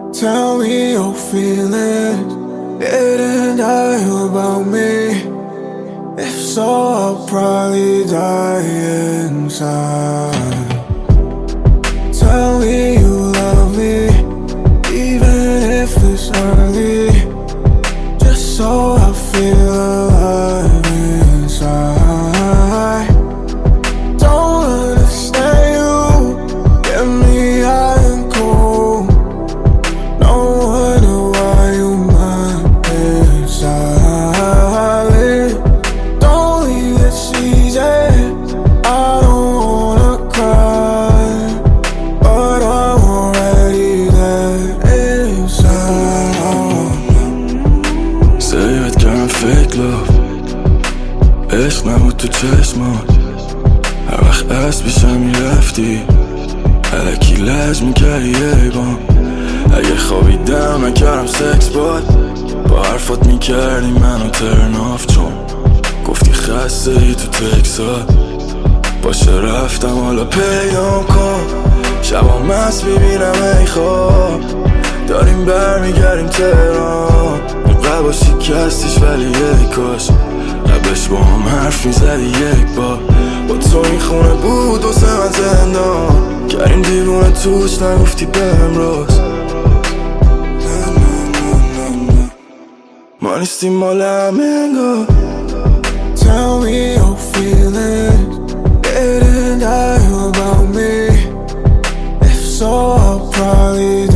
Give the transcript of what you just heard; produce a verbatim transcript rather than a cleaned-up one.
Tell me your feelings, didn't die about me. If so, I'll probably die inside. Tell me you love me, even if it's early, just so I feel alive inside. Don't understand you, get me high and cold. No wonder why you mind inside. Don't leave this easy, I don't wanna cry, but I'm already there inside. سیبت کردم fake love، عشق نبود تو چشمات. هر وقت از پیشم میرفتی الکی لج میکردی یه بام. اگه خوابیدم نکردم سکس باد، با حرفات میکردی منو ترن آف، چون گفتی خسته ای تو تکسات. باشه رفتم حالا پیدام کن، شبا مست میبینم ای خواب، داریم برمیگردیم تهران. قبا شکستیش ولی یک کاش قبلش با هم حرف میزدی یک بار. با تو این خونه بود واسه من زندان، کردیم دیوونه توش نگفتی بهم راست. ما نیستیم مال همه انگار. Tell me your feelings, didn't die about me. If so, I'll probably